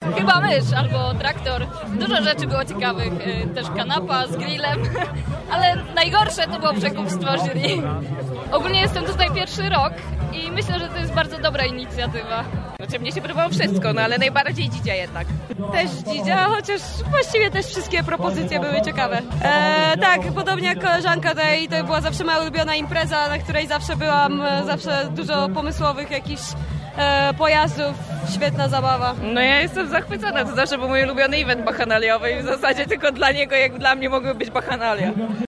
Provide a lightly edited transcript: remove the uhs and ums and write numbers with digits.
Chyba mysz albo traktor. Dużo rzeczy było ciekawych. Też kanapa z grillem. Ale najgorsze to było przekupstwo jury. Ogólnie jestem tutaj pierwszy rok i myślę, że to jest bardzo dobra inicjatywa. Znaczy mnie się podobało wszystko, no ale najbardziej dzidzia jednak. Też dzidzia, chociaż właściwie też wszystkie propozycje były ciekawe. Tak, podobnie jak koleżanka tutaj, to była zawsze moja ulubiona impreza, na której zawsze byłam, zawsze dużo pomysłowych jakichś pojazdów, świetna zabawa. No ja jestem zachwycona, to zawsze był mój ulubiony event bacchanaliowy i w zasadzie tylko dla niego, jak dla mnie mogły być bacchanalia.